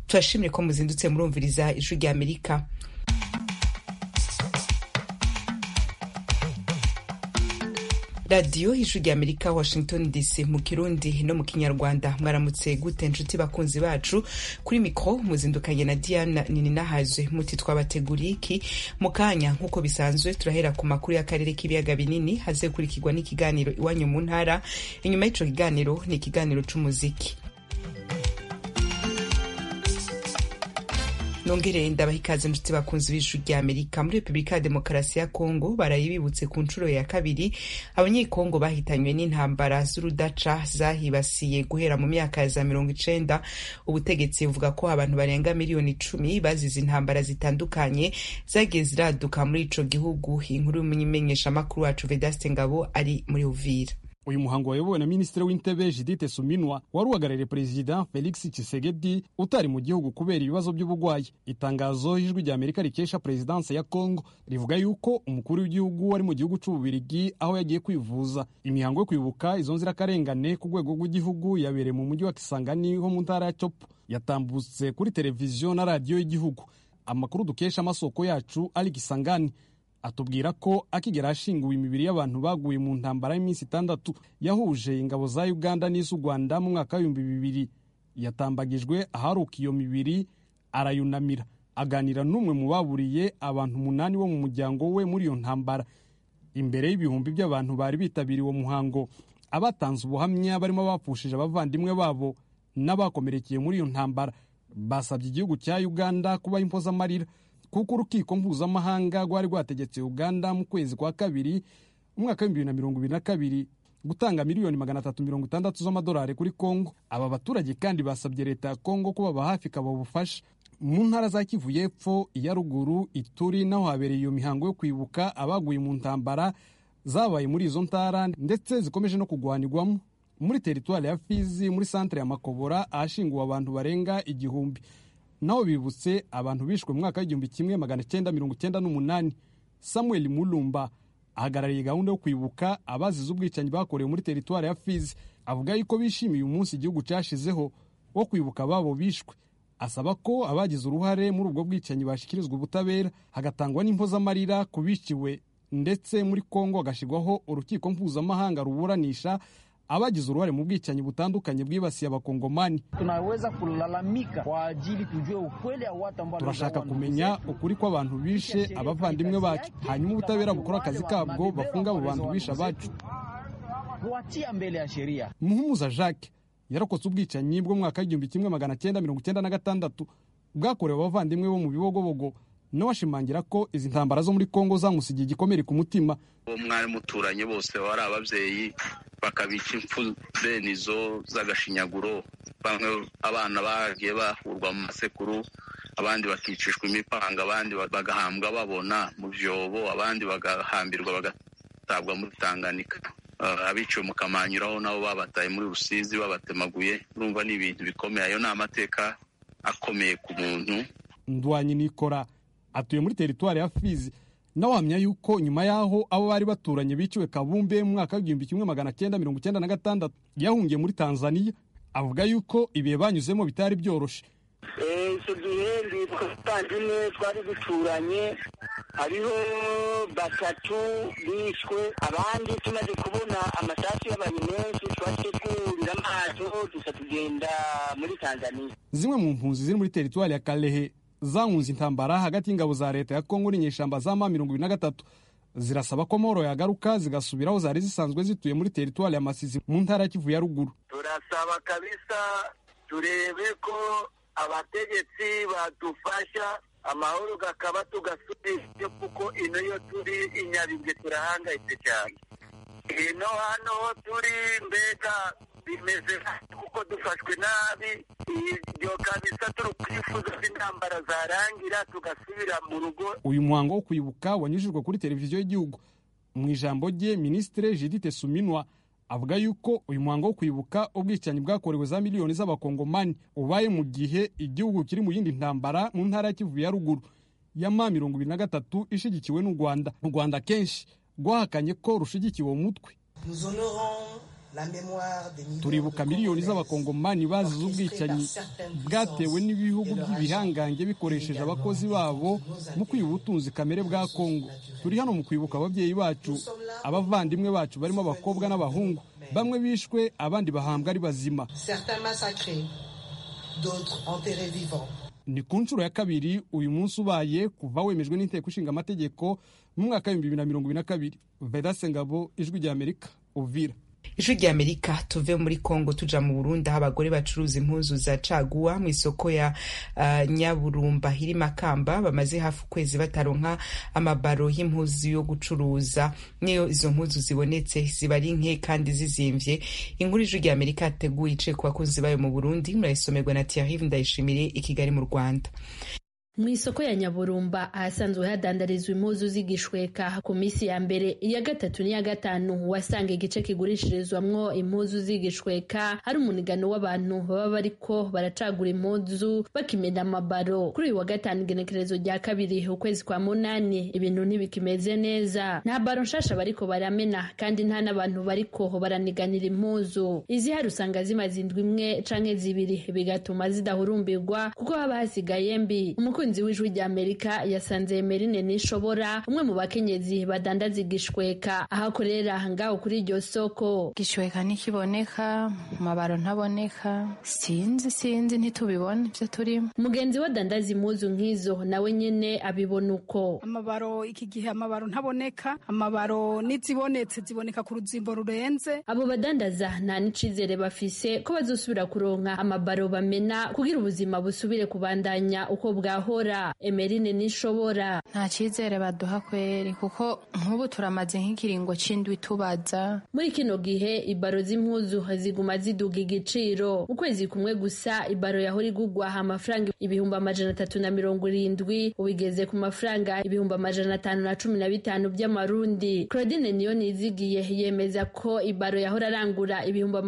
turashimire ko muzindutse murumviriza ijwi rya Amerika. Radio ijwi rya Amerika, Washington DC, mu Kirundi no mu Kinyarwanda. Mwaramutse gute nshuti bakunzi bacu, kuri mikro muzindukanye na Diana Nininahaje. Muti twabateguriye iki mu kanya nkuko bisanzwe, turahera ku makuru y'akarere k'ibiyaga binini, haze kurikirwa n'ikiganiro iwanyu mu ntara. Inyuma y'ico kiganiro ni ikiganiro c'umuziki. Nongere ndabaha ikaze nshuti bakunzi b'ijwi rya Amerika. Muri Republika ya Demokarasi ya Kongo barayibibutse ku nshuro ya kabiri abanyekongo bahitanywe n'intambara z'urudaca zahibasiye guhera mu myaka ya za 90. Ubutegetsi buvuga ko abantu barenga miliyoni 10 bazize intambara zitandukanye zagiye ziraduka muri ico gihugu. Inkuru y'umumenyesha makuru wacu Vedaste Ngabo ari muri Uvira. Uyu muhango wayobowe na Minisitiri w'Intebe Judith Suminwa wari uhagarariye Perezida Felix Tshisekedi utari mu gihugu kubera ibibazo by'ubugwayi. Itangazo y'ijwi rya Amerika rikesha Presidence ya Kongo rivuga yuko umukuru w'igihugu wari mu gihugu c'Ububirigi aho yagiye kwivuza. Imihango yo kwibuka izo nzirakarengane ku rwego rw'igihugu yabereye mu mujyi wa Kisangani ho mu ntara ya Chopo, yatambutse kuri televiziyo na radio y'igihugu. Amakuru dukesha amasoko yacu ari Kisangani atubwira ko akigera ashinguwe imibiri y'abantu baguye mu ntambara y'iminsi 6 yahuje ingabo za Uganda n'iz'u Rwanda mu mwaka wa 2000. Yatambagijwe aharuka iyo mibiri, arayunamira aganira n'umwe mu baburiye abantu 8 bo mu muryango we muri iyo ntambara. Imbere y'ibihumbi by'abantu bari bitabiriye uwo muhango, abatanze ubuhamya barimo bapfushije abavandimwe babo n'abakomerekeye muri iyo ntambara basabye igihugu cya Uganda kuba impozamarira, kuko urukiko mpuzamahanga rwari rwategetse Uganda mu kwezi kwa kabiri umwaka wa 2022 gutanga miliyoni 360 z'amadolari kuri Kongo. Aba baturage kandi basabye leta ya Kongo ko baba hafi kababufasha. Mu ntara za Kivu y'Epfo, iya Ruguru, Ituri naho habereye iyo mihango yo kwibuka abaguye mu ntambara zabaye muri izo ntara ndetse zikomeje no kugwanirwamo. Muri teritwari ya Fizi, muri centre ya Makobora, ahashinguwe abantu barenga 1000. Naho bibutse abantu bishwe mu mwaka wa 1998. Samuel Mulumba ahagarariye gahunda yo kwibuka abazize ubwicanyi bakorewe muri teritwari ya Fizi avuga yuko bishimiye umunsi igihugu cyashizeho wo kwibuka babo bishwe. Asaba ko abagize uruhare muri ubwo bwicanyi bashikirizwa ubutabera, hagatangwa n'impozamarira kubiciwe, ndetse muri Kongo hagashirwaho urukiko mpuzamahanga ruburanisha abagize uruhare mu bwicanyi butandukanye bwibasiye abakongomani. Tunaweza kulalamika kwa ajili tujue ukweli wa watu ambao turashaka kumenya ukuri kw'abantu bishe abavandimwe bacu, hanyuma ubutabera bukora akazi kabwo bafunga abo bantu bisha bacu kuatia mbele ya sheria. Muhumuza Jacques yarakotse ubwicanyi bwo mwaka wa 1996 bwakorewe abavandimwe bo mu Bibogobogo, no ashimangira ko izi ntambara zo muri Kongo zamusigiye igikomere ku mutima. Umwari muturanye bose bari abavyeyi bakabica impfu benizo z'agashinyaguro. Bamwe abana bagiye bahurwa mu masekuru, abandi bakicishwa imipanga, abandi bagahambwa babona mu vyobo, abandi bagahambirwa bagatabwa muri Tanganyika. Abiciwe mu Kamanyuraho nabo babataye muri Rusizi babatemaguye. Urumva ni ibintu bikomeye, ayo ni amateka akomeye ku muntu. Ndwanyi Nikora atuye muri teritwari ya Fizi, nawe ahamya yuko nyuma yaho abo bari baturanye biciwe Kabumbe mu mwaka wa 1996 yahungiye muri Tanzania. Avuga yuko ibihe banyuzemo bitari byoroshe. Icyo gihe twatandine twari duturanye, hariho batatu bishwe, abandi tumaze kubona amasasu y'abantu menshi twategurira amaso tugenda muri Tanzania. Zimwe mu mpunzi ziri muri teritwari ya Kalehe zahunze intambara hagati y'ingabo za leta ya Kongo n'inyeshamba za M23 zirasaba ko amahoro yagaruka zigasubiraho zari zisanzwe zituye muri teritwari ya Masisi mu ntara ya Kivu ya Ruguru. Turasaba kabisa turebe ko abategetsi badufasha amahoro gakaba tugasubije, kuko ino yo turi inyabinge turahangayitse cyane. Ino hano turi mbega bimeze kuko dufashwe nabi. Iyo kabisa turukwifuza intambara zarangira tugasubira mu rugo. Uyu muhango wo kwibuka wanyujijwe kuri televiziyo y'igihugu. Mu ijambo rye, Minisitiri Judith Suminwa avuga yuko uyu muhango wo kwibuka ubwicanyi bwakorewe za miliyoni z'abakongomani ubaye mu gihe igihugu kiri mu yindi ntambara mu ntara ya Kivu ya Ruguru ya M23 ishigikiwe n'u Rwanda. U Rwanda kenshi rwahakanye ko rushigikiwe umutwe. Nous honorons turibuka miliyoni z'abakongomani bazize ubwicanyi bwatewe n'ibihugu by'ibihangange bikoresheje abakozi babo mu kwiba ubutunzi kamere bwa Kongo. Turi hano mu kwibuka ababyeyi bacu, abavandimwe bacu barimo abakobwa n'abahungu, bamwe bishwe abandi bahambwa ari bazima. Ni ku nshuro ya kabiri uyu munsi ubaye kuva wemejwe n'inteko ishinga amategeko mu mwaka wa 2022. Vedaste Ngabo, Ijwi ry'Amerika, Uvira. Ijwi ry'Amerika, tuve muri Kongo tuja mu Burundi aho abagore bacuruza impuzu za caguwa mu isoko ya Nyaburumba iri Makamba bamaze hafi ukwezi bataronka amabaro y'impuzu yo gucuruza. Niyo izo mpuzu zibonetse ziba ari nke kandi zizimvye. Inkuru Ijwi ry'Amerika yateguye ice ku bakozi bayo mu Burundi, murayisomerwa na Thierry Ndayishimiye i Kigali mu Rwanda. Mw'isoko ya Nyaburumba ahasanzwe hadandarizwa impuzu z'igishweka ku misi ya mbere, iya gatatu n'iya gatanu wasanga igice kigurishirizwamwo impuzu z'igishweka hari umunigano w'abantu baba bariko baracagura impuzu bakimena amabaro. Kuri uyu wa gatanu igenekerezo rya kabiri ukwezi kwa munani ibintu ntibikimeze neza, nta baro nshasha bariko baramena kandi nta n'abantu bariko baraniganira impuzu. Izi hari usanga zimaze indwi imwe canke zibiri, bigatuma zidahurumbirwa kuko haba hasigaye mbi. Umukunzi w'Ijwi ry'Amerika yasanze Emeline Nishobora, umwe mu bakenyezi badandaza igishweka ahakorera ngaho kuri iryo soko. Igishweka ntikiboneka, amabaro ntaboneka, sinzi ntitubibona ivyo turimo. Mugenzi we dandaza impuzu nk'izo nawe nyene abibona uko. Amabaro iki gihe amabaro ntaboneka, amabaro nizibonetse ziboneka ku ruzimbo rurenze. Abo badandaza nta n'icizere bafise ko bazosubira kuronka amabaro bamena kugira ubuzima busubire kubandanya uko bwaho. Emeline Nishobora: nta cyizere baduha kweri kuko nk'ubu turamaze nk'ikiringo c'indwi tubaza. Muri kino gihe ibaro z'impuzu ziguma ziduga igiciro. Ukwezi kumwe gusa ibaro yahora igugwa amafaranga 370 ubigeze ku mafaranga 515 by'amarundi. Claudine Niyonizigiye yemeza ko ibaro yahora arangura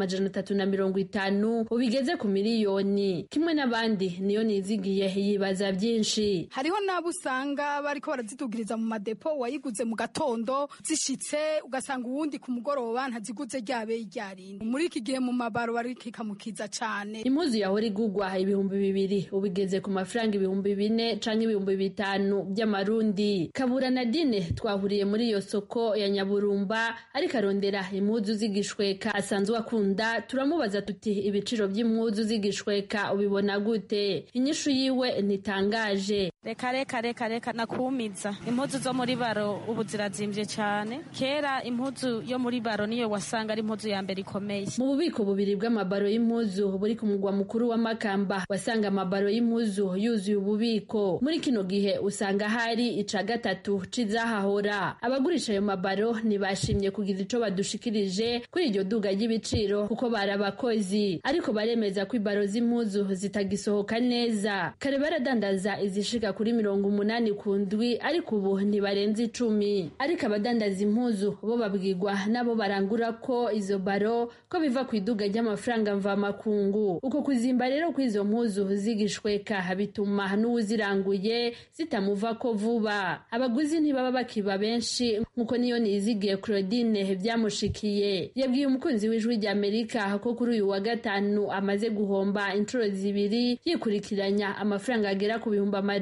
350 ubigeze ku miliyoni. Kimwe n'abandi Niyonizigiye yibaza byinshi. Hariho nabo usanga bariko barazidugiriza mu madepo, wayiguze mu gatondo zishitse ugasanga uwundi ku mugoroba ntaziguze ryabe ryarindi. Muri iki gihe mu mabaro barikikamukiza cane. Impuzu yahora igugwa 2,000 ubigeze ku mafaranga 4,000 canke 5,000 by'amarundi. Kabura Nadine twahuriye muri iyo soko ya Nyaburumba ariko arondera impuzu z'igishweka asanzwe akunda. Turamubaza tuti ibiciro by'impuzu z'igishweka ubibona gute? Inyishu yiwe ntitangaje. Reka nakumiza. Impuzu zo muri baro ubu zirazimvye cyane. Kera impuzu yo muri baro niyo wasanga ari impuzu ya mbere ikomeye. Mu bubiko bubiri bw'amabaro y'impuzu buri ku mugwa mukuru wa Makamba wasanga amabaro y'impuzu yuzuye ububiko. Muri kino gihe usanga hari ica gatatu c'izahahora. Abagurisha ayo mabaro ntibashimye kugira ico badushikirije kuri iryo duga ry'ibiciro kuko barabakozi, ariko baremeza ko ibaro z'impuzu zitagisohoka neza. Kare baradandaza izishika kuri 80 ku ndwi ariko ubu ntibarenze 10. Ariko abadandaza impuzu bo babwirwa nabo barangura ko izo baro ko biva ku iduga ry'amafaranga mva makungu. Uko kuzimba rero kw'izo mpuzu zigishweka bituma n'uziranguye zitamuva ko vuba. Abaguzi ntibaba bakiba benshi nkuko Niyonizigiye Claudine byamushikiye. Yabwiye umukunzi w'Ijwi ry'Amerika ko kuri uyu wa gatanu amaze guhomba inshuro zibiri yikurikiranya amafaranga agera ku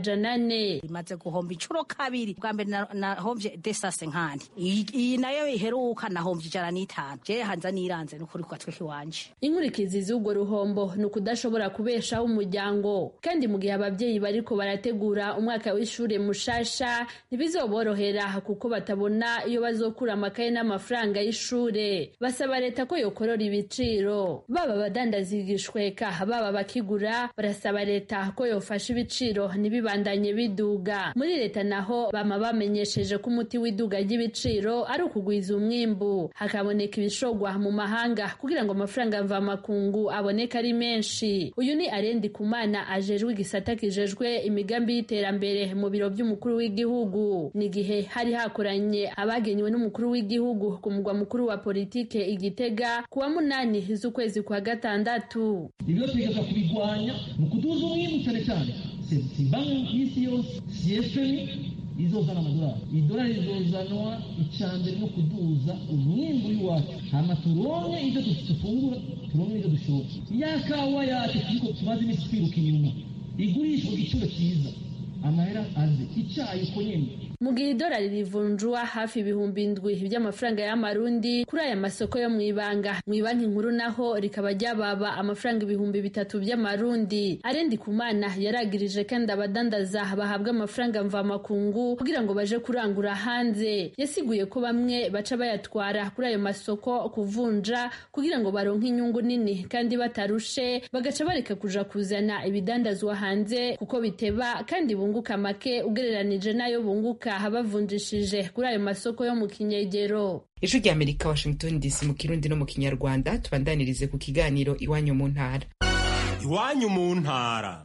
400. Imaze guhomba inshuro kabiri. Bwa mbere nahomvye desase nkandi. Iyi nayo iheruka nahomvye 105. Je hanza niranze n'ukuri kwa tweke wanje. Inkurikizi z'ubwo ruhombo no kudashobora kubeshaho umuryango, kandi mu gihe abavyeyi bariko barategura umwaka w'ishure mushasha ntibizoborohera kuko batabona iyo bazokura amakaye n'amafaranga y'ishure. Basaba leta ko yokorora ibiciro. Baba badandaza igishweka baba bakigura barasaba leta ko yofasha ibiciro ntibibandanye biduga. Muri leta naho bama bamenyesheje ko umuti w'iduga ry'ibiciro ari ukugwiza umwimbu, hakaboneka ibishogwa mu mahanga kugira ngo amafaranga mva makungu aboneka ari menshi. Uyu ni Arendi Kumana ajejwe igisata kijejwe imigambi y'iterambere mu biro by'umukuru w'igihugu. Ni gihe hari hakoranye abagenywe n'umukuru w'igihugu ku mugwa mukuru wa politike Igitega kuwa 8 z'ukwezi kwa gatandatu. Ibyo twigeza kubigwanya mu kuduza umwimbu cyane cyane. Si banki y'isi yose, si FMI, izozana amadolari. Idolari rizozanwa icambere no kuduza umwimbu w'iwacu, hama turonke ivyo dufungura, turonke ivyo dushora. Ya kawa yacu turiko tumaze imisi twiruka inyuma igurishwa ku giciro cyiza, amahera aze icayi uko nyene. Mu gihe idolari rivunjwa hafi ibihumbi 7 by'amafaranga y'amarundi kuri aya masoko yo mwibanga, mwibanki nkuru naho rikaba ryababa amafaranga ibihumbi 3 by'amarundi. Arendi Kumana yaragirije kandi abadandaza bahabwa amafaranga mva makungu kugira ngo baje kurangura hanze. Yasiguye ko bamwe baca bayatwara kuri ayo masoko kuvunja kugira ngo baronke inyungu nini kandi batarushe, bagaca bareka kuja kuzana ibidandazwa hanze kuko biteba kandi bunguka make ugereranije nayo bunguka habavunjishije kuri ayo masoko yo mu kinyegero. Ijwi rya Amerika, Washington DC, mu Kirundi no mu Kinyarwanda. Tubandanirize ku kiganiro Iwanyu mu ntara. Iwanyu mu ntara.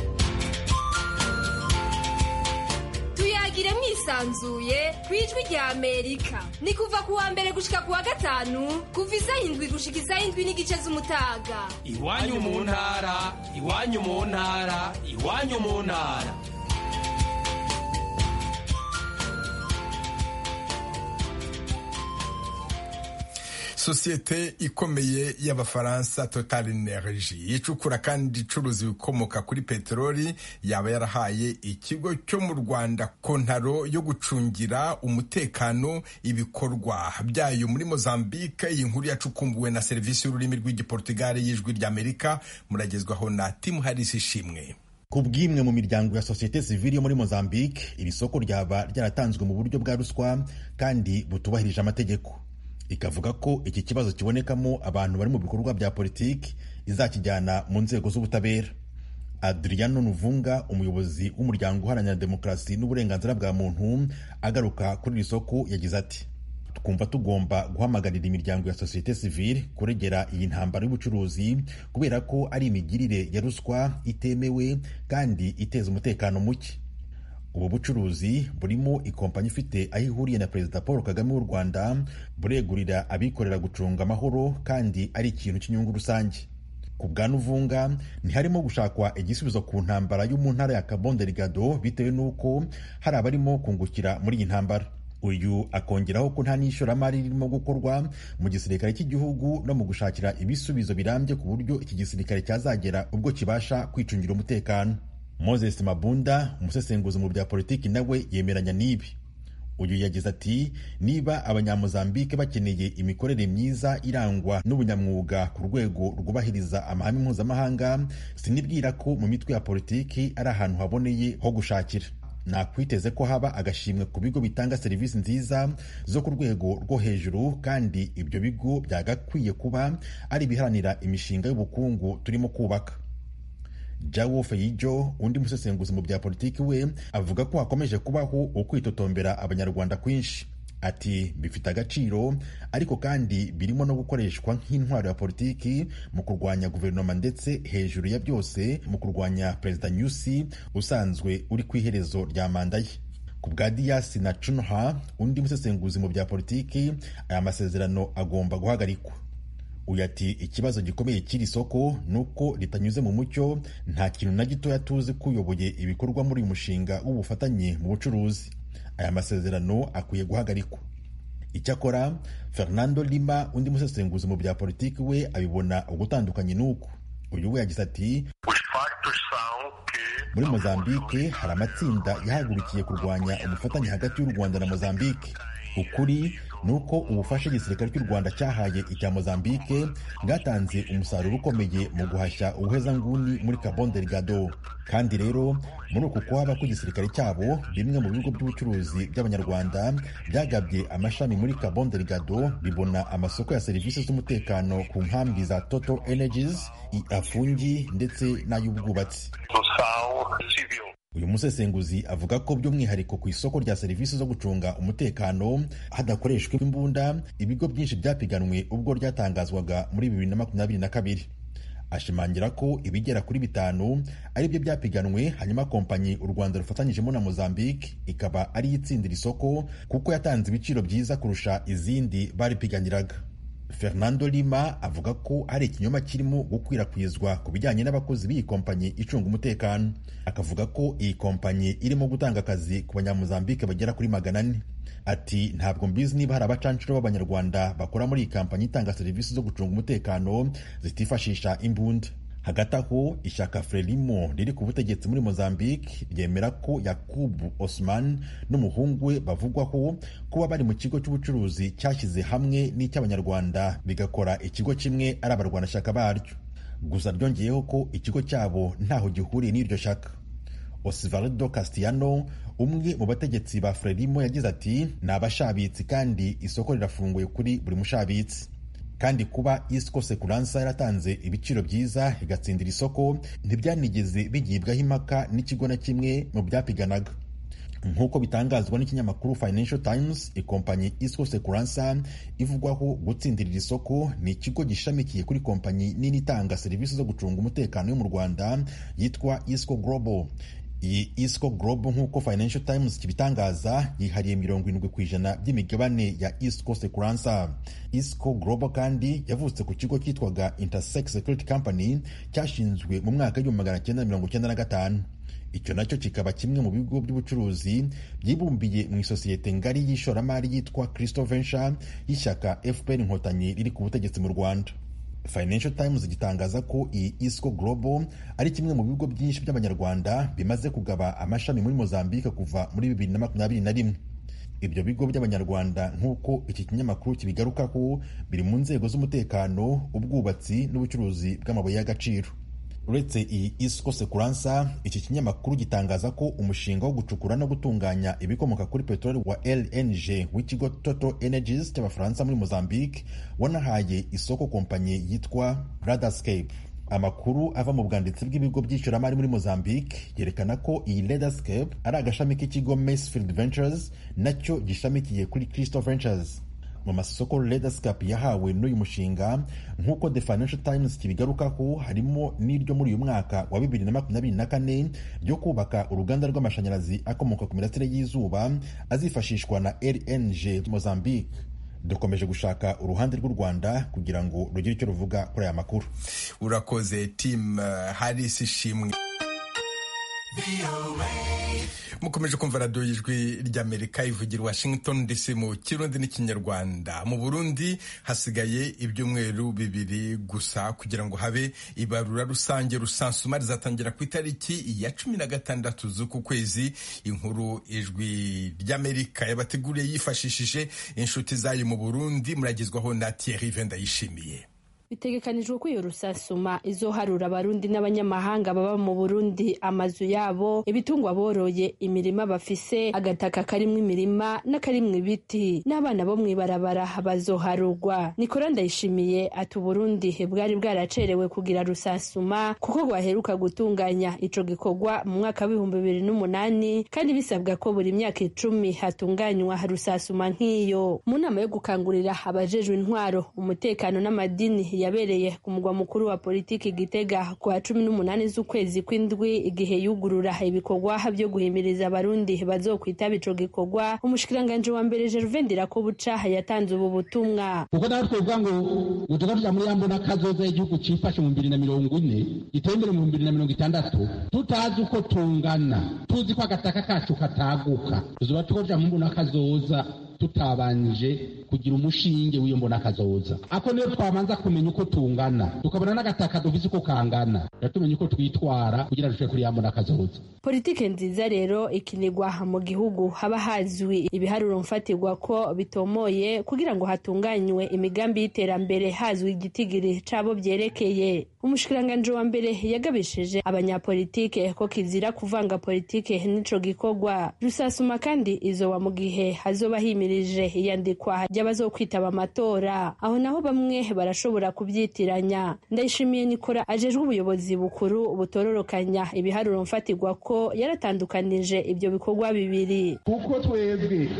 Tuyagire mwisanzuye ku Ijwi rya Amerika. Ni kuva ku wa mbere gushika ku wa gatanu, kuva isaha 7 gushika isaha 7:30 z'umutaga. Iwanyu mu ntara, iwanyu mu ntara, iwanyu mu ntara. Sosiyete ikomeye y'Abafaransa Total Energy icukura kandi icuruza ibikomoka kuri peteroli yaba yarahaye ikigo cyo mu Rwanda kontaro yo gucungira umutekano ibikorwa byayo muri Mozambique. Iyi nkuru yacukumbuwe na serivisi y'ururimi rw'igiportugal y'Ijwi ry'Amerika, muragezwaho na Tim Harris Ishimwe. Ku bw'imwe mu miryango ya sosiyete sivili yo muri Mozambique, iri soko ryaba ryaratanzwe mu buryo bwa ruswa kandi butubahirije amategeko. Ikavuga ko iki kibazo kibonekamo abantu bari mu bikorwa bya politiki izakijyana mu nzego z'ubutabera. Adriano Nuvunga, umuyobozi w'umuryango uharanira demokarasi n'uburenganzira bwa muntu, agaruka kuri iri soko yagize ati: twumva tugomba guhamagarira imiryango ya sosiyete sivile kuregera iyi ntambara y'ubucuruzi kubera ko ari imigirire ya ruswa itemewe kandi iteza umutekano muke. Ubu bucuruzi burimo ikompanyi ifite aho ihuriye na Perezida Paul Kagame w'u Rwanda, buregurira abikorera gucunga amahoro kandi ari ikintu cy'inyungu rusange. Ku bwa Nuvunga, ntiharimo gushakwa igisubizo ku ntambara yo mu ntara ya Cabo Delgado bitewe n'uko hari abarimo kungukira muri iyi ntambara. Uyu akongeraho ko nta n'ishoramari ririmo gukorwa mu gisirikare cy'igihugu no mu gushakira ibisubizo birambye ku buryo iki gisirikare cyazagera ubwo kibasha kwicungira umutekano. Moses Mabunda, umusesenguzi mu bya politiki, nawe yemeranya n'ibi. Uyu yagize ati: niba abanyamozambike bakeneye imikorere myiza irangwa n'ubunyamwuga ku rwego rwubahiriza amahame mpuzamahanga, sinibwira ko mu mitwe ya politiki ari ahantu haboneye ho gushakira. Nakwiteze ko haba agashimwe ku bigo bitanga serivisi nziza zo ku rwego rwo hejuru, kandi ibyo bigo byagakwiye kuba ari ibiharanira imishinga y'ubukungu turimo kubaka. Jawo Feyijo, undi musesenguzi mu bya politiki, we avuga ko hakomeje kubaho ukwitotombera abanyarwanda kwinshi. Ati bifite agaciro ariko kandi birimo no gukoreshwa nk'intwaro ya politiki mu kurwanya guverinoma ndetse hejuru ya byose mu kurwanya Perezida Nyusi usanzwe uri ku iherezo rya manda ye. Ku bwa Dias na Chunha, undi musesenguzi mu bya politiki, aya masezerano agomba guhagarikwa. Uyu ati ikibazo gikomeye cy'iri soko nuko ritanyuze mu mucyo, nta kintu na gito tuzi kuyoboye ibikorwa muri uyu mushinga w'ubufatanye mu bucuruzi. Aya masezerano akwiye guhagarikwa. Icyakora Fernando Lima, undi musesenguzi mu bya politiki, we abibona ugutandukanye n'uko. Uyu we yagize ati muri Mozambique hari amatsinda yahagurukiye kurwanya ubufatanye hagati y'u Rwanda na Mozambique. Ukuri nuko ubufasha igisirikare cy'u Rwanda cyahaye icya Mozambique bwatanze umusaruro ukomeye mu guhashya ubuhezanguni muri Cabo Delgado. Kandi rero muri uku kuhaba kw'igisirikare cyabo, bimwe mu bigo by'ubucuruzi by'abanyarwanda byagabye amashami muri Cabo Delgado bibona amasoko ya serivisi z'umutekano ku nkambi za Total Energies, Afungi ndetse n'ay'ubwubatsi. Uyu musesenguzi avuga ko by'umwihariko ku isoko rya serivisi zo gucunga umutekano hadakoreshwa imbunda, ibigo byinshi byapiganwe ubwo ryatangazwaga muri 2022. Ashimangira ko ibigera kuri 5 ari byo byapiganwe, hanyuma kompanyi u Rwanda rufatanyijemo na Mozambique ikaba ari itsindira isoko kuko yatanze ibiciro byiza kurusha izindi baripiganiraga. Fernando Lima avuga ko hari ikinyoma kirimo gukwirakwizwa ku bijyanye n'abakozi b'iyi kompanyi icunga umutekano. Akavuga ko iyi kompanyi irimo gutanga akazi ku banyamuzambike bagera kuri 400. Ati ntabwo mbizi niba hari abacancuro b'abanyarwanda bakora muri iyi kompanyi itanga serivisi zo gucunga umutekano zitifashisha imbunda. Hagati aho ishyaka Frelimo riri ku butegetsi muri Mozambique ryemera ko Yakubu Osman n'umuhungu we bavugwaho kuba bari mu kigo cy'ubucuruzi cyashyize hamwe n'icy'abanyarwanda bigakora ikigo kimwe ari abarwanashyaka baryo. Gusa ryongeyeho ko ikigo cyabo ntaho gihuriye n'iryo shyaka. Osvaldo Castellano, umwe mu bategetsi ba Frelimo, yagize ati ni abashabitsi kandi isoko rirafunguye kuri buri mushabitsi. Kandi kuba Isco Segurança yaratanze ibiciro byiza igatsindira isoko ntibyanigeze bigibwaho impaka n'ikigo na kimwe mu byapiganaga. Nk'uko bitangazwa n'ikinyamakuru Financial Times, ikompanyi Isco Segurança ivugwaho gutsindirira isoko ni ikigo gishamikiye kuri kompanyi nini itanga serivisi zo gucunga umutekano yo mu Rwanda yitwa Isco Global. Iyi Isco Global nk'uko Financial Times kibitangaza yihariye 70% by'imigabane ya Isco Segurança. Isco Global kandi yavutse ku kigo cyitwaga Intersect Security Company cyashinzwe mu mwaka w'1995. Icyo nacyo kikaba kimwe mu bigo by'ubucuruzi byibumbiye mu isosiyete ngari y'ishoramari yitwa Crystal Venture y'ishyaka FPR Inkotanyi riri ku butegetsi mu Rwanda. Financial Times gitangaza ko iyi Isco Global ari kimwe mu bigo byinshi by'abanyarwanda bimaze kugaba amashami muri Mozambique kuva muri 2021. Ibyo bigo by'abanyarwanda nk'uko iki kinyamakuru kibigarukaho biri mu nzego z'umutekano, ubwubatsi n'ubucuruzi bw'amabuye y'agaciro. Uretse iyi Isco Segurança, iki kinyamakuru gitangaza ko umushinga wo gucukura no gutunganya ibikomoka kuri peteroli wa LNG w'ikigo Total Energies cy'Abafaransa muri Mozambique wanahaye isoko kompanyi yitwa Ladascape. Amakuru ava mu bwanditsi bw'ibigo by'ishoramari muri Mozambique yerekana ko iyi Ladascape ari agashami k'ikigo Macefield Ventures nacyo gishamikiye kuri Crystal Ventures. Mu masoko Ladascape yahawe n'uyu mushinga nk'uko The Financial Times kibigarukaho harimo n'iryo muri uyu mwaka wa 2024 ryo kubaka uruganda rw'amashanyarazi akomoka ku mirasire y'izuba azifashishwa na LNG Mozambique. Dukomeje gushaka uruhande rw'u Rwanda kugira ngo rugire icyo ruvuga kuri aya makuru. Urakoze Tim Harris Ishimwe. Mukomeje kumva radiyo y'ijwi ry'Amerika ivugira Washington DC mu Kirundi n'Ikinyarwanda. Mu Burundi hasigaye ibyumweru 2 gusa kugira ngo habe ibarura rusange rusansuma rizatangira ku itariki ya 16 z'uku kwezi. Inkuru ijwi ry'Amerika yabateguriye yifashishije inshuti zayo mu Burundi, muragezwaho na Thierry Vendayishimiye. Bitegekanijwe ko iyo rusasuma izoharura abarundi n'abanyamahanga baba mu Burundi amazu yabo, ibitungwa boroye, imirima bafise, agataka karimwe imirima n'akarimwe ibiti, n'abana bo mwibarabara bazoharurwa. Nicolas Ndayishimiye ati Burundi bwari bwaracerewe kugira rusasuma kuko gwaheruka gutunganya ico gikorwa mu mwaka wa 2008 kandi bisabwa ko buri myaka 10 hatunganywa rusasuma nk'iyo. Mu nama yo gukangurira abajejwe intwaro, umutekano n'amadini yabereye ku mugwa mukuru wa politiki Gitega ku 18 z'ukwezi kw'indwi igihe yugurura ibikorwa byo guhimiriza abarundi bazokwitaba ico gikorwa, umushikiranganje wa mbere Gervais Ndirakobuca yatanze ubu butumwa. Kuko natwe uvuga ngo tugaruka muri yambo n'akazoza y'igihugu cifashe mu 2040 itembere mu 2060 tutazi uko tungana, tuzi ko agataka kacu kataguka, tuzoba tukoja mu mbona kazoza tutabanje kugira umushinge w'iyo mbona kazoza. Ako niyo twamanza kumenya uko tungana, tukabona n'agataka dufise uko kangana, yatumenye uko twitwara kugira dushike kuri yambo n'akazoza. Politike nziza rero ikinigwa mu gihugu haba hazwi ibiharuro mfatirwa ko bitomoye kugira ngo hatunganywe imigambi y'iterambere, hazwi igitigiri cabo byerekeye. Umushikiranganje wa mbere yagabishije abanyapolitike ko kizira kuvanga politike n'ico gikorwa. Rusasuma kandi izoba mu gihe hazoba himirije iyandikwa ry'abazokwitaba amatora, aho naho bamwe barashobora kubyitiranya. Ndayishimiye Nicolas ajejwe ubuyobozi bukuru butororokanya ibiharuro mfatirwa ko yaratandukanije ibyo bikorwa bibiri. Kuko twebwe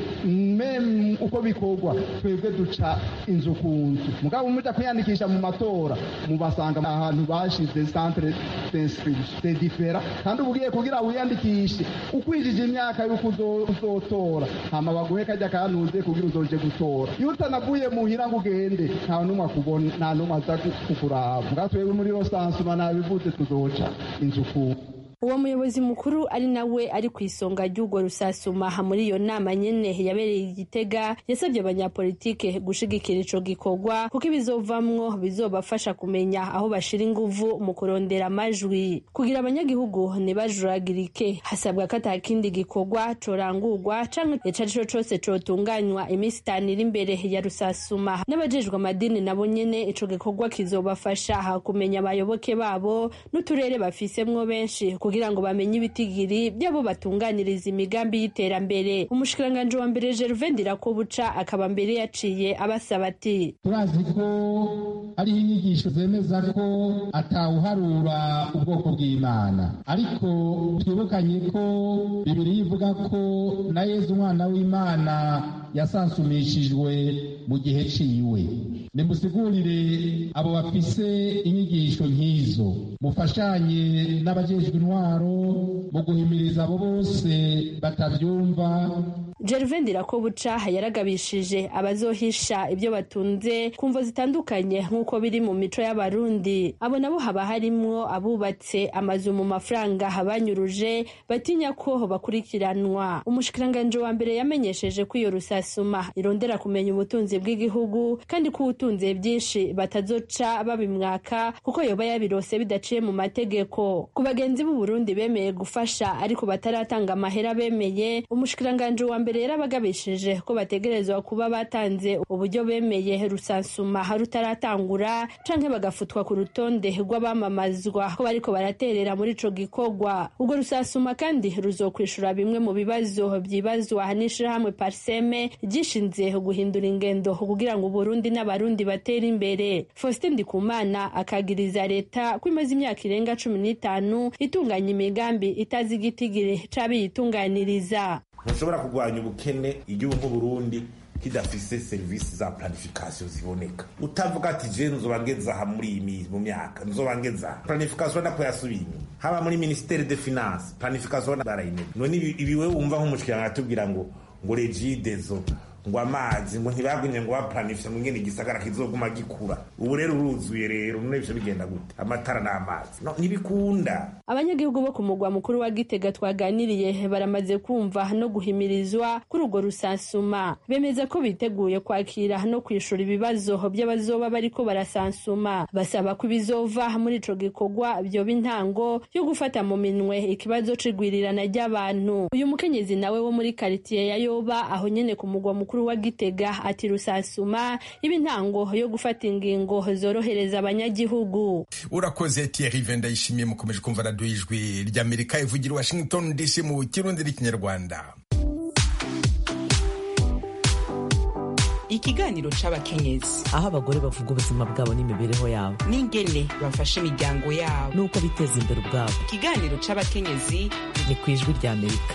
meme uko bikorwa twebwe duca inzu ku nzu, mugabo umuja kwiyandikisha mu matora mubasanga ahantu bashize centre d'inscription c'est différent, kandi ubugiye kugira wiyandikishe ukwijije imyaka y'uko uzotora hama baguhe kajya kantu ntuze kugira uzoje gutora iyo utanavuye muhira ngo ugende nta numwe akubona nta numwe aza kukuraba nga twebwe muri rosansuma nabivuze tuzoca inzuku. Uwo muyobozi mukuru ari nawe ari ku isonga ry'urwo rusasuma muri iyo nama nyene yabereye Igitega yasabye abanyapolitike gushigikira ico gikorwa kuko ibizovamwo bizobafasha kumenya aho bashira inguvu mu kurondera amajwi kugira abanyagihugu ntibajuragirike. Hasabwa ko atakindi gikorwa corangurwa canke icarico cose cotunganywa iminsi 5 iri imbere ya rusasuma. N'abajejwe amadini nabo nyene ico gikorwa kizobafasha kumenya abayoboke babo n'uturere bafisemwo benshi kugira ngo bamenye ibitigiri byabo batunganiriza imigambi y'iterambere. Umushikiranganje wa mbere Gervais Ndirakobuca akaba mbere yaciye abasaba ati turazi ko ari inyigisho zemeza ko atawuharura ubwoko bw'Imana, ariko twibukanye ko Bibiliya ivuga ko na Yezu umwana w'Imana yasansumishijwe mu gihe ciwe. Nimusigurire abo bafise inyigisho nk'izo, mufashanye n'abajejwe intwaro mu guhimiriza abo bose batavyumva. Gervais Ndirakobuca yaragabishije abazohisha ibyo batunze kumvo zitandukanye nk'uko biri mu mico y'Abarundi. Abo nabo haba harimwo abubatse amazu mu mafaranga habanyuruje batinya ko bakurikiranwa. Umushikiranganje wa mbere yamenyesheje ko iyo rusasuma irondera kumenya ubutunzi bw'igihugu kandi ko ubutunzi byinshi batazoca babimwaka kuko yoba yabirose bidaciye mu mategeko. Ku bagenzi b'u Burundi bemeye gufasha ariko bataratanga amahera bemeye, umushikiranganje wa mbere yarabagabishije ko bategerezwa kuba batanze uburyo bemeye rusansuma rutaratangura canke bagafutwa ku rutonde rw'abamamazwa ko bariko baraterera muri ico gikorwa. Ubwo rusasuma kandi ruzokwishura bimwe mu bibazo byibazwa n'ishirahamwe Parseme gishinze guhindura ingendo kugira ngo Burundi n'Abarundi batere imbere. Faustin Ndikumana akagiriza leta ko imaze imyaka irenga 15 itunganya imigambi itazi igitigiri cabiyitunganiriza. Ntushobora kurwanya ubukene igihugu nk'Uburundi kidafise serivisi za planification ziboneka. Utavuga ati je nzobangeza ha muri iyi mu myaka nzobangeza planification nako yasubiye haba muri ministère des finances planification barayine none ibiwe wumva nk'umushikiranga atubwira ngo regidezo ngo amazi ngo ntibagwinye ngo baplanifisha ngo ngene gisagara kizoguma gikura. Ubu rero uruzuye rero none byo bigenda gute? Amatara n'amazi no ntibikunda. Abanyagihugu bo ku mugwa mukuru wa Gitega twaganiriye baramaze kumva no guhimirizwa kuri urwo rusansuma. Bemeza ko biteguye kwakira no kwishura ibibazo by'abazoba bariko barasansuma. Basaba ko bizova muri ico gikorwa byo bintango yo gufata mu minwe ikibazo cigwirirana ry'abantu. Uyu mukenyezi nawe wo muri quartier ya Yoba aho nyene ku mugwa mukuru wa Gitega ati rusasuma ibintango yo gufata ingingo zorohereza abanyagihugu. Urakoze Thierry Venda yishimiye mukomeje kumva radio ijwi ry'Amerika ivugira Washington DC mu Kirundi n'Ikinyarwanda. Ikiganiro c'abakenyezi aho abagore bavuga ubuzima bwabo n'imibereho yabo n'ingene bafasha imiryango yabo nuko biteza imbere ubwabo. Ikiganiro c'abakenyezi ni ku ijwi ry'Amerika.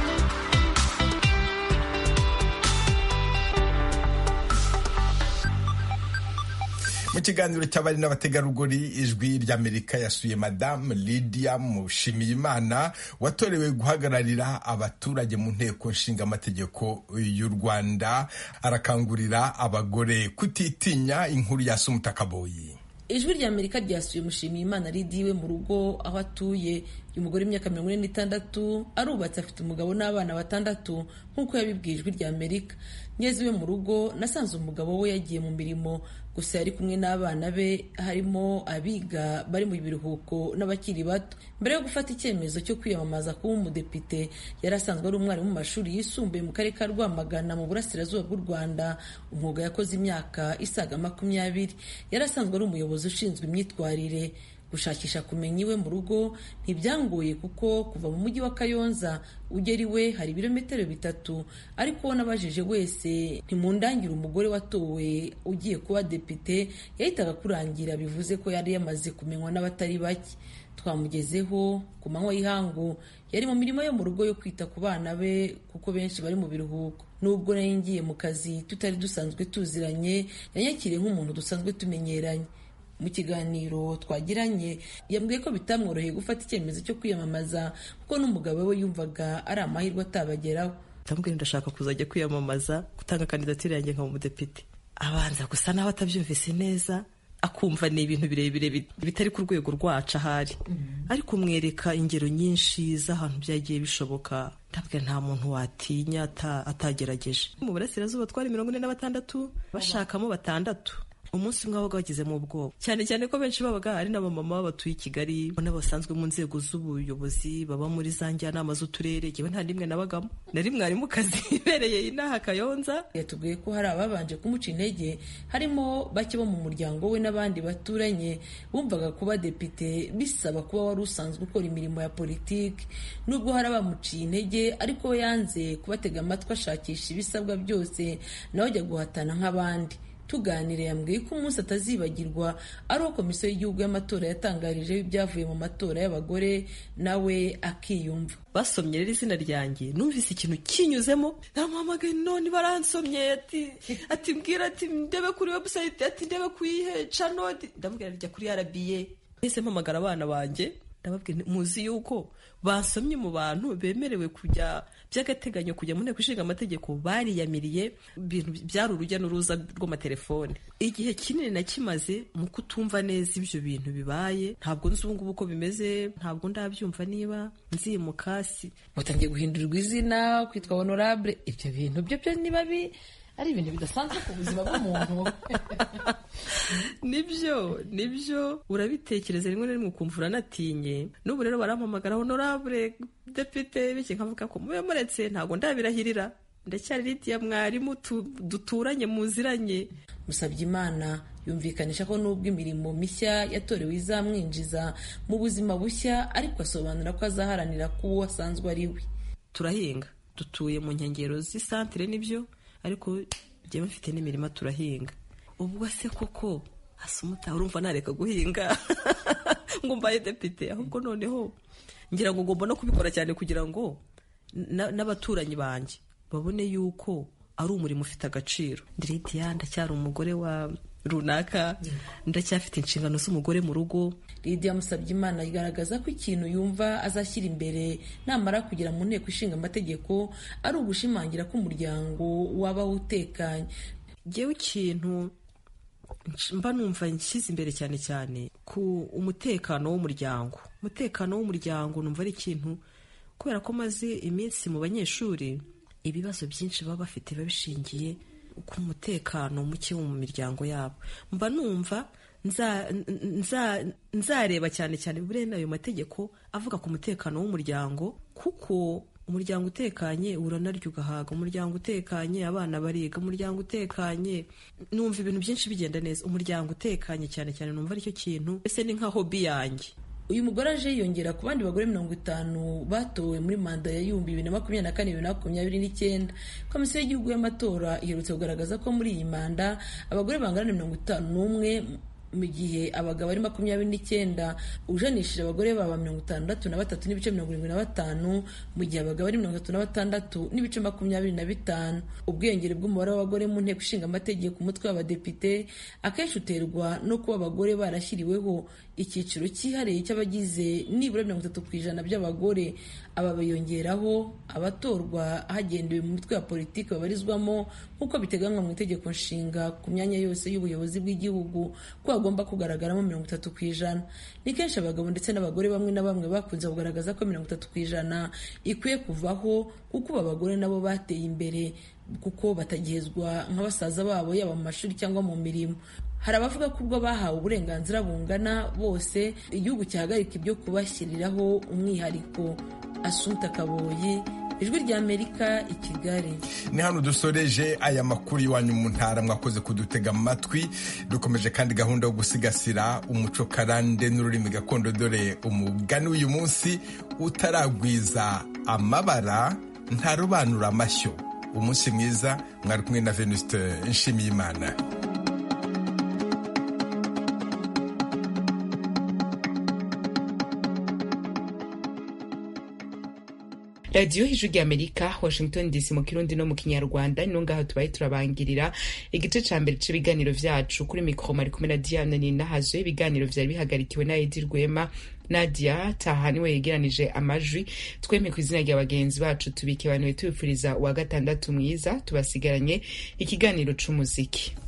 Mu kiganiro cy'abari n'abategarugori ijwi ry'Amerika yasuye Madame Lydia Mushimiyimana watorewe guhagararira abaturage mu nteko nshinga amategeko y'u Rwanda. Arakangurira abagore kutitinya. Inkuru ya Sumutakaboyi. Ijwi ry'Amerika ryasuye Mushimiyimana Lydia we mu rugo aho atuye. Umugore w'imyaka 46 arubatse afite umugabo n'abana 6 nk'uko yabibwiye Ijwi ry'Amerika. Ngeze we mu rugo nasanze umugabo we yagiye mu mirimo gusa yari kumwe n'abana be harimo abiga bari mu biruhuko n'abakiri bato. Mbere yo gufata icyemezo cyo kwiyamamaza kuba umudepite yarasanzwe ari umwarimu mu mashuri yisumbuye mu karere ka Rwamagana mu burasirazuba bw'u Rwanda. Umwuga yakoze imyaka isaga 20. Yarasanzwe ari umuyobozi ushinzwe imyitwarire. Gushakisha kumenya iwe mu rugo ntibyangoye kuko kuva mu mujyi wa Kayonza ugera iwe hari ibirometero 3, ariko nabajije wese ntimundangira umugore watowe ugiye kuba depite yahitaga kurangira, bivuze ko yari yamaze kumenywa n'abatari bake. Twamugezeho ku manywa y'ihangu yari mu mirimo yo mu rugo yo kwita ku bana be kuko benshi bari mu biruhuko. Nubwo nari ngiye mu kazi tutari dusanzwe tuziranye, yanyakiriye nk'umuntu dusanzwe tumenyeranye. Mu kiganiro twagiranye yambwiye ko bitamworoheye gufata icyemezo cyo kwiyamamaza kuko n'umugabo we yumvaga ari amahirwe atabageraho. ndamubwira ndashaka kuzajya kwiyamamaza gutanga kandidatire yanjye nka umudepite. Abanza gusa nawe atabyumvise neza, akumva ni ibintu birebire bitari ku rwego rwacu ahari, ariko umwereka ingero nyinshi z'ahantu byagiye bishoboka. Ndabwira nta muntu watinya atagerageje. Mu burasirazuba twari 46 bashakamo 6. Umunsi umwe wabaga bagizemo ubwoba cyane cyane ko benshi babaga ari n'abamama batuye i Kigali, n'abasanzwe mu nzego z'ubuyobozi baba muri za njyanama z'uturere. Jyewe nta rimwe nabagamo, nari mwarimu kazi ibereye inaha Kayonza. Yatubwiye ko hari ababanje kumuca intege, harimo bake bo mu muryango we n'abandi baturanye bumvaga kuba depite bisaba kuba wari usanzwe ukora imirimo ya politiki. Nubwo hari abamuciye intege, ariko we yanze kubatega amatwi, ashakisha ibisabwa byose nawe ajya guhatana nk'abandi. Tuganire yambwiye ko umunsi atazibagirwa ari uwo komisiyo y'igihugu y'amatora yatangarije ibyavuye mu matora y'abagore, nawe akiyumva. Basomye rero izina ryanjye, numvise ikintu kinyuzemo, namuhamagaye none baransomye, ati mbwira, ati ndebe kuri website, ati ndebe kuyihe channel. Ndamubwira rya kuri RBA. Nise mpamagara abana banjye, ndababwira muzi yuko basomye mu bantu bemerewe kujya by'agateganyo kujya mu nteko ishinga amategeko, bariyamiriye ibintu byari urujya n'uruza rw'amatelefone. Igihe kinini nakimaze mu kutumva neza ibyo bintu bibaye, ntabwo nzi ubu ngubu uko bimeze, ntabwo ndabyumva niba nzimukasi. Mutangiye guhindurirwa izina, kwitwa honorable, ibyo bintu byo niba ari ibintu bidasanzwe ku buzima bw'umuntu. Nibyo urabitekereza rimwe na rimwe ukumva uranatinye. N'ubu rero barampamagara honorable depite biki, nkavuga ko muretse ntabwo ndabirahirira, ndacyari Lydia mwarimu duturanye muziranye. Musabyimana yumvikanisha ko nubwo imirimo mishya yatorewe izamwinjiza mu buzima bushya, ariko asobanura ko azaharanira ko uwo asanzwe ari we. Turahinga, dutuye mu nkengero z'isantere nibyo, ariko njyewe mfite n'imirima turahinga. Ubwo se koko asumuta urumva nareka guhinga ngo mbaye depite? Ahubwo noneho ngira ngo ngomba no kubikora cyane kugira ngo n'abaturanyi banjye babone yuko ari umurimo ufite agaciro. Lydia ndacyari umugore wa runaka, ndacyafite inshingano z'umugore mu rugo. Lydia Musabyimana igaragaza ko ikintu yumva azashyira imbere namara kugera mu nteko ishinga amategeko ari ugushimangira ko umuryango waba utekanye. Jewe ikintu mba numva nshyize imbere cyane cyane ku umutekano w'umuryango. Umutekano w'umuryango numva ari ikintu, kubera ko maze iminsi mu banyeshuri, ibibazo byinshi baba bafite biba bishingiye ku mutekano muke mu miryango yabo. Mba numva nzareba cyane cyane burena ayo mategeko avuga ku mutekano w'umuryango, kuko umuryango utekanye uranarya ugahaga, umuryango utekanye abana bariga, umuryango utekanye numva ibintu byinshi bigenda neza. Umuryango utekanye cyane cyane numva aricyo kintu, ese ni nka hobby yanjye. Uyu mugore aje yiyongera ku bandi bagore 50 batowe muri manda ya 2024-2029. Komisiyo y'igihugu y'amatora iherutse kugaragaza ko muri iyi manda abagore bangana 51 mu gihe abagabo ari 29, ujanishije abagore baba 63 n'ibice 75, mu gihe abagabo ari 36 n'ibice 25. Ubwiyongere bw'umubare w'abagore mu nteko ishinga amategeko umutwe w'abadepite akenshi uterwa no kuba abagore barashyiriweho icyiciro cyihariye cy'abagize nibura 30% by'abagore. Aba biyongeraho abatorwa hagendewe mu mitwe ya politiki babarizwamo, nk'uko biteganywa mu itegeko nshinga ku myanya yose y'ubuyobozi bw'igihugu ko bagomba kugaragaramo 30%. Ni kenshi abagabo ndetse n'abagore bamwe na bamwe bakunze kugaragaza ko 30% ikwiye kuvaho, kuko abagore nabo bateye imbere, kuko batagihezwa nk'abasaza babo yaba mu mashuri cyangwa mu mirimo. Hari abavuga ko ubwo bahawe uburenganzira bungana bose, igihugu cyahagarika ibyo kubashyiriraho umwihariko. Asumta Kaboyi, Ijwi ry'Amerika, i Kigali. Ni hano dusoreje aya makuru iwanyu mu ntara. Mwakoze kudutega amatwi. Dukomeje kandi gahunda yo gusigasira umuco karande n'ururimi gakondo, dore umugani w'uyu munsi: utaragwiza amabara ntarobanura amashyo. Umunsi mwiza, mwari kumwe na Venuste Nshimiyimana. radiyo ijwi ry'Amerika, Washington DC mu kirundi no mu kinyarwanda. Nino ngaho tubaye turabangirira igice ca mbere c'ibiganiro vyacu. Kuri mikro mari kumwe na Diane Ninahazwe. Ibiganiro vyari bihagarikiwe na Edi Rwema. Nadia Tahani we yegeranije amajwi. Tweme ku izina rya bagenzi bacu tubike banwe tubifuriza uwa gatandatu mwiza. Tubasigaranye ikiganiro c'umuziki.